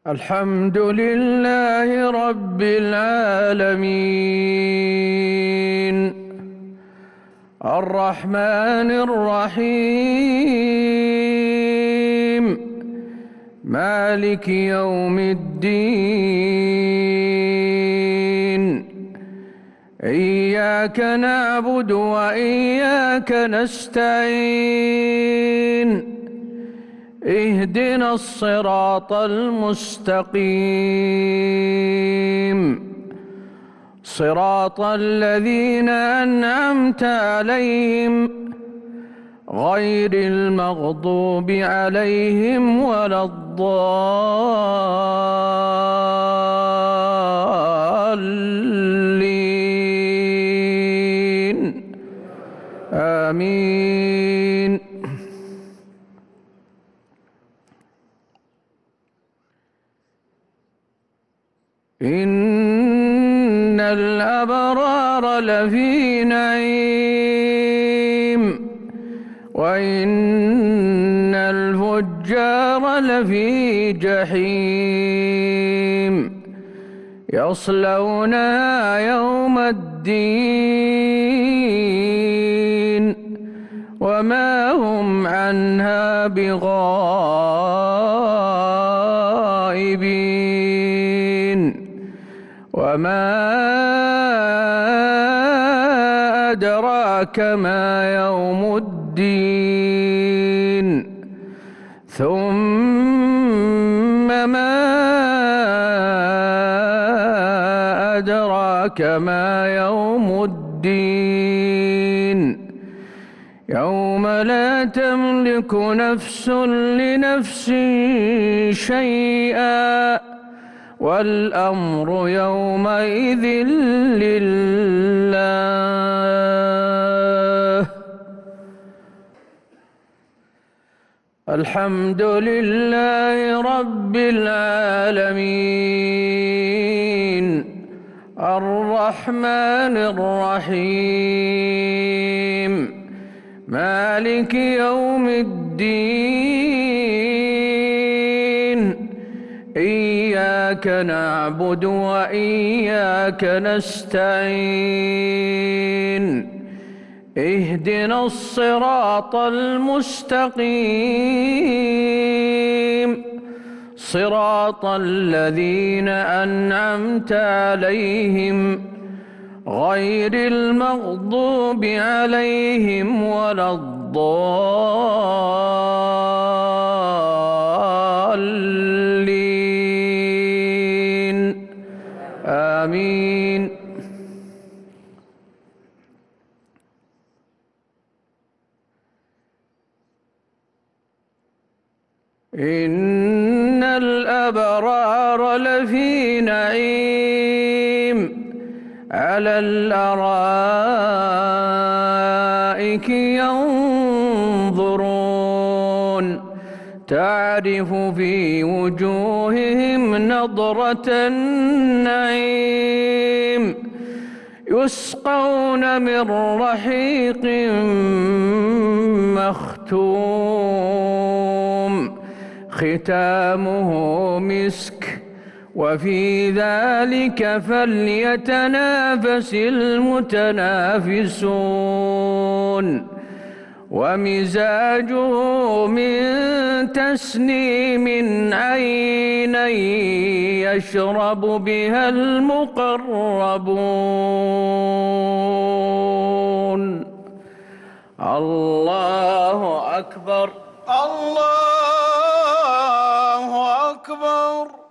الحمد لله رب العالمين الرحمن الرحيم مالك يوم الدين إياك نعبد وإياك نستعين اهدنا الصراط المستقيم صراط الذين أنعمت عليهم غير المغضوب عليهم ولا الضالين آمين. إن الأبرار لفي نعيم وإن الفجار لفي جحيم يصلونها يوم الدين وما هم عنها بغائبين. وما أدراك ما يوم الدين ثم ما أدراك ما يوم الدين يوم لا تملك نفس لنفس شيئا والأمر يومئذ لله. الحمد لله رب العالمين الرحمن الرحيم مالك يوم الدين إياك نعبد وإياك نستعين اهدنا الصراط المستقيم صراط الذين أنعمت عليهم غير المغضوب عليهم ولا الضالين آمين. إن الأبرار لفي نعيم على الأرائك ينظرون تعرف في وجوههم نضرة النعيم يسقون من رحيق مختوم ختامه مسك وفي ذلك فليتنافس المتنافسون ومزاجه من تسنيم عينا يشرب بها المقربون. الله أكبر. الله أكبر.